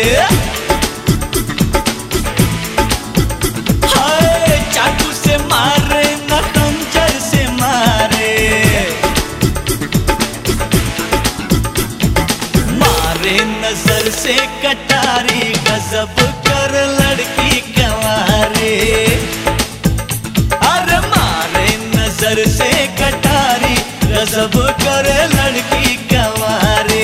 हाय चाकू से मारे न खंजर से मारे, मारे नजर से कटारी गजब कर लड़की कंवारे। अरे मारे नजर से कटारी गजब कर लड़की कंवारे।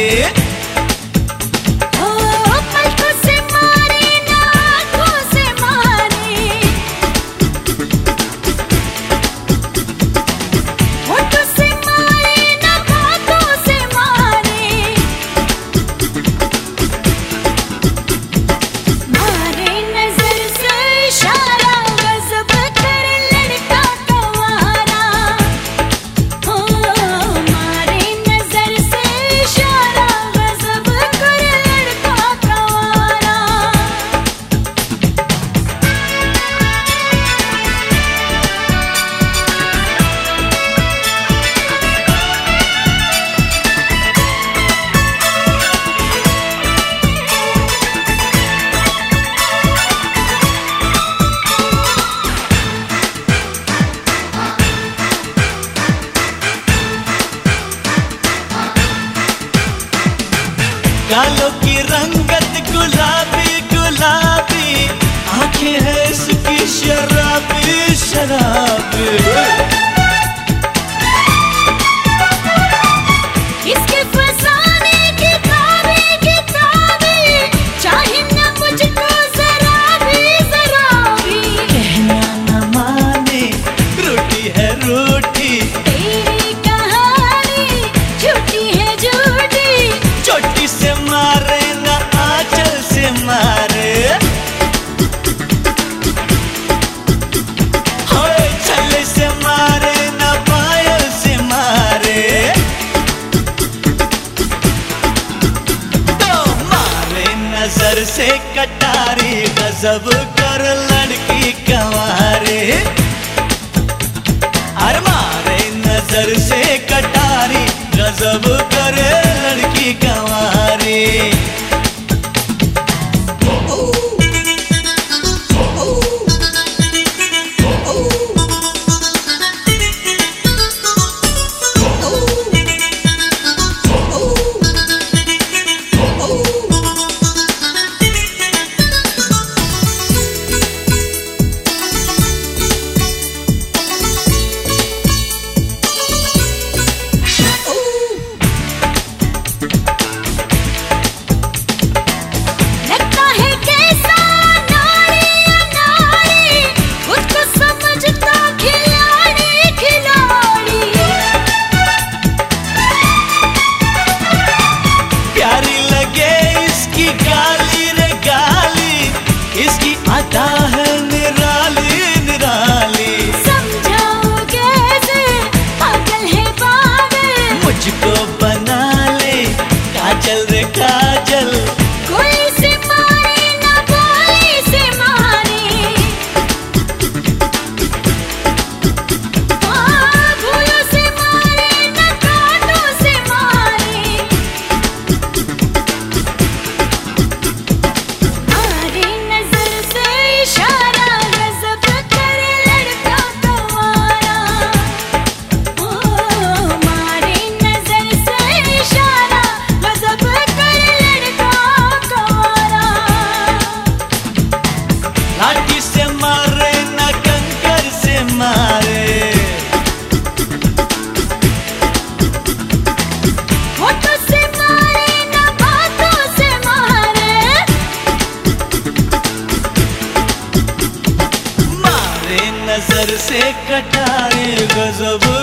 गालों की रंगत गुलाबी गुलाबी, आंखें हैं इसकी शराबी शराबी। इसके फसाने की किताबी, चाहे न मुझको जरा भी। कहना न माने रोटी है रोटी, तेरी कहानी झूठी है झूठी। चोटी से मारे न आंचल से मारे, हाय छल्ले से मारे न पायल से मारे। तो मारे नजर से कटारी गजब कर लड़की कंवारे। अरे मारे नजर से कटारी गजब कर लड़की कंवारे। मुझको बना ले काजल रे काजल, कोई से मारे ना कोई से मारे। भूलों से मारे ना कांटों से मारे। मारे नजर से इशारा गजब करे लड़का कंवारा। लाठी से मारे न कंकर से मारे, होठों से मारे न बातों से मारे। मारे नजर से कटारे गजब